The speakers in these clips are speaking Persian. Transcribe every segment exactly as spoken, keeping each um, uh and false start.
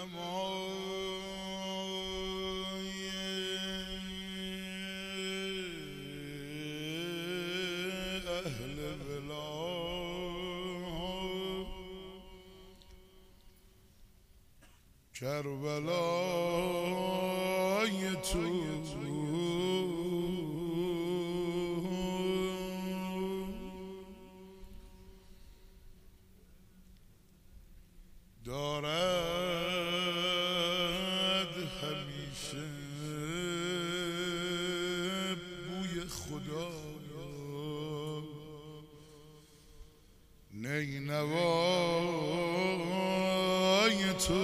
نمای اهل ولا کربلای تو دارد همیشه بوی خدا نینوای تو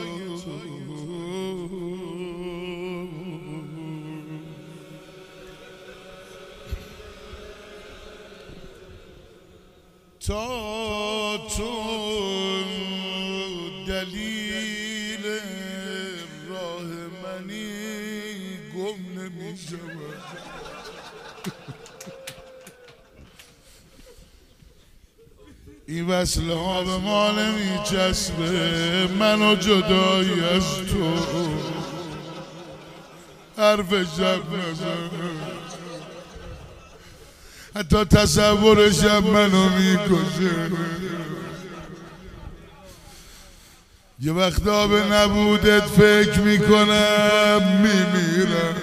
تا تو دلیل راه منی گم نمی شود این وصله ها به ما نمی چسبه منو جدایی از تو حرف شب نزن حتی تصورشم منو میکشه یه وقتا به نبودت فکر میکنم میمیرم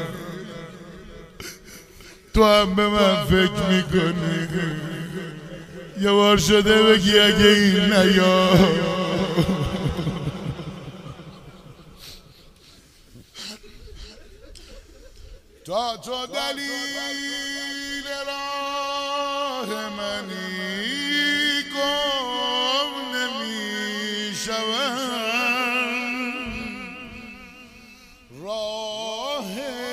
تو هم به من فکر میکنی یه بار شده بگی اگه این نیا تا تو دلیل راه منی گم نمی شوم راه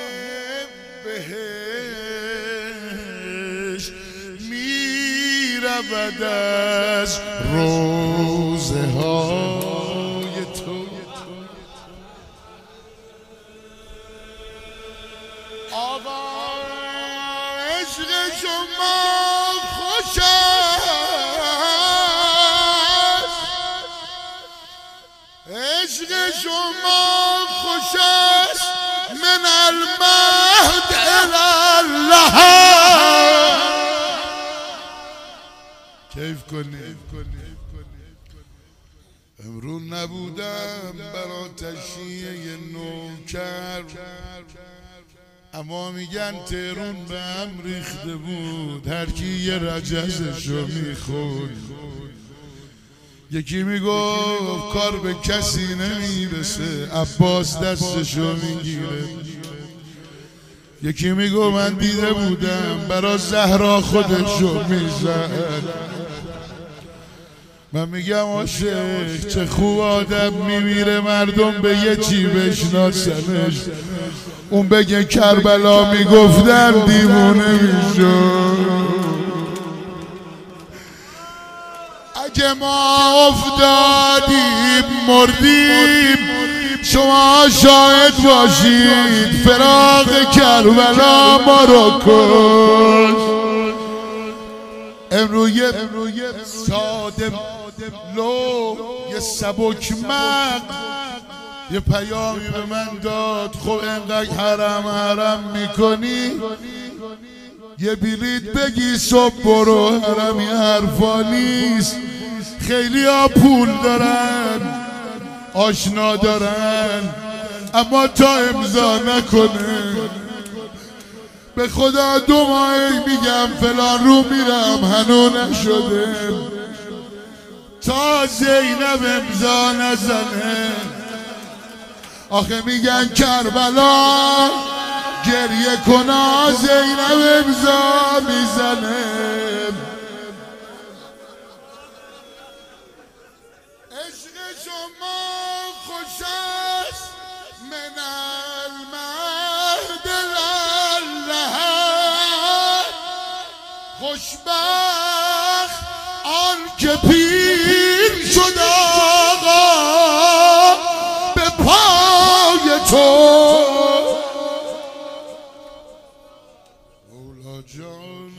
بهشت می رود از روزه های تو آقا عشق شما خوش است عشق شما خوش است من المهد الی اللحد کیف کنید امرو نبودم برا تشییع نوکر اما میگن تهرون به هم ریخته بود هر کی یه رجزشو میخورد یکی میگفت کار به کسی نمیرسه عباس دستشو میگیره یکی میگفت من دیده بودم برا زهرا خودشو میزد من میگم عاشق چه خوب آدم میمیره مردم به یه چی بشناسنش اون بگه کربلا میگفتم دیوونه میشد اگه ما افتادیم مردیم شما شاهد باشید فراق کربلا ما رو کش امروز یه ساده لو یه سبک مغز یه پیامی به من داد خب انقدر حرم حرم میکنی یه بلیط بگی صبح برو حرم یه حرفا نیست خیلی ها پول دارن آشنا دارن اما تا امضا نکنه به خدا دو ماهی میگم فلان رو میرم هنو نشده تا زینب امضا نزنه آخه میگن کربلا گریه کنا زینب امضا میزنه عشق شما خوش است من المهد للحد خوشبخت آن که پیر شد آقا به پای تو مولا جان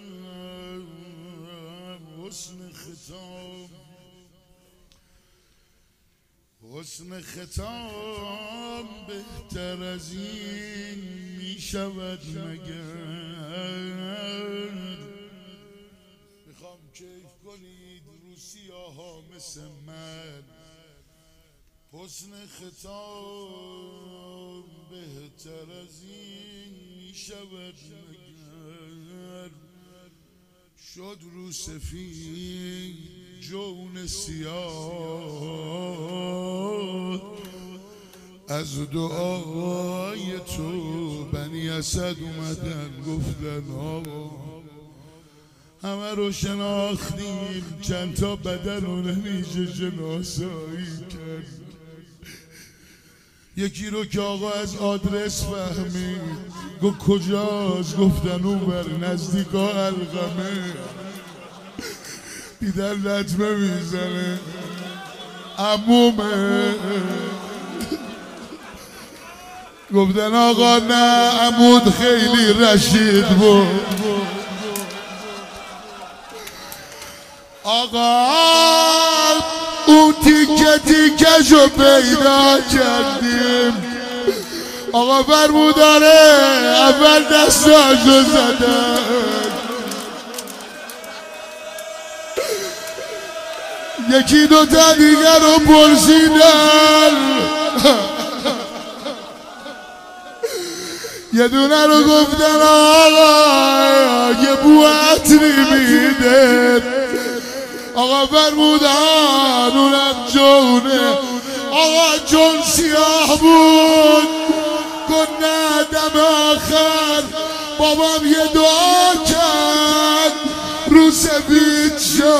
حسن ختام حسن ختام بهتر از این می شود مگر؟ میخوام کیف کنید رو سیاها مثل من. حسن ختام بهتر از این می شود مگر؟ شد رو سفید جون سیاه از دعای تو. بنی اسد اومدن گفتن آقا همه رو شناختیم، چند تا بدن رو نمیشه شناسایی کرد. یکی رو که آقا از آدرس فهمید گفت کجاست؟ گفتن اون بر نزدیکا القمه. دیدن لطمه میزنه عمومه. گفتن آقا نه عمود خیلی رشید بود. آقا اون تیکه تیکشو پیدا کردیم. آقا فرموداره اول دستاشو زدن، یکی دوتا دیگر رو پرسیدن، یه دونه رو گفتن آقا یه بو عطری میده. آقا فرمودن اونم جونه. آقا جون سیاه بود. گفت نه دم آخر بابام یه دعا کرد رو سفید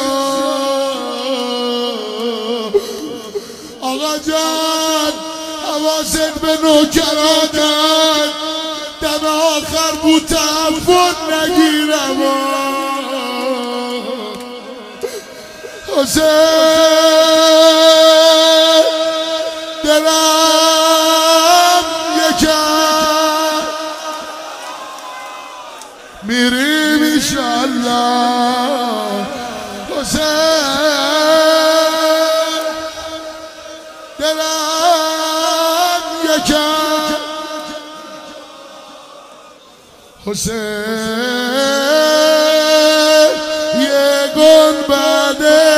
شد. آقا جان حواست به نوکراتن، دم آخر بود تعفن نگیرم. حسین دلم یکم میریم انشالله. حسین دلم یکم، حسین یه گنبده.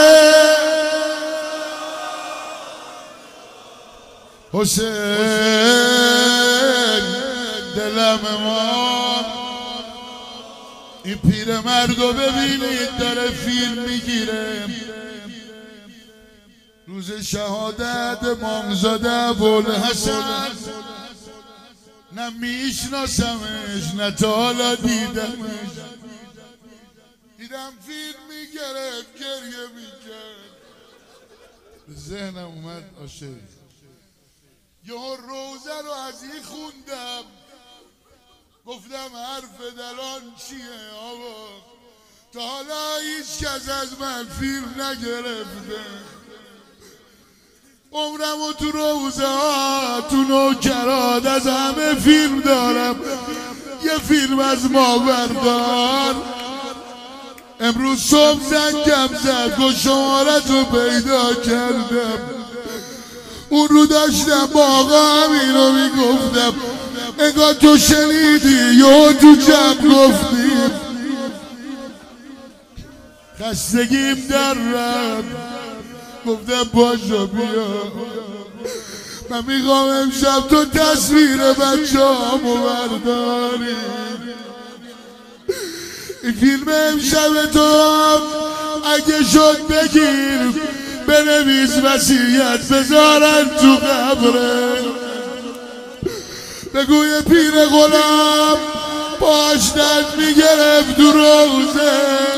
حسین دلم ما. این پیر مردو ببینید داره فیلم میگیره. روز شهادت امامزاده ابوالحسن، نه میشناسمش نه تا حالا دیدمش. دیدم فیلم میگرفت گریه میکرد. به ذهنم اومد عاشق یه روزه رو از این خوندم. گفتم حرف دلان چیه آقا؟ تا حالا هیچ کس از من فیلم نگرفته. عمرمو تو روزه ها تو نوکرات از همه فیلم دارم. یه فیلم از ما بردار. امروز صبح زنگم زد گفت شمارت رو پیدا کردم. اون رو داشتم با آقا همینو میگفتم. انگار تو شنیدی یا تو جمع گفتیم. خستگیم در رفت. گفتم باشا بیا من میخوام امشب تو تصویر بچه همو برداری. این فیلم امشب تو هم اگه شد بگیر بنویس وصیت بذارن تو قبره. بگو یه پیر غلام باش درد میگرفت تو روزه.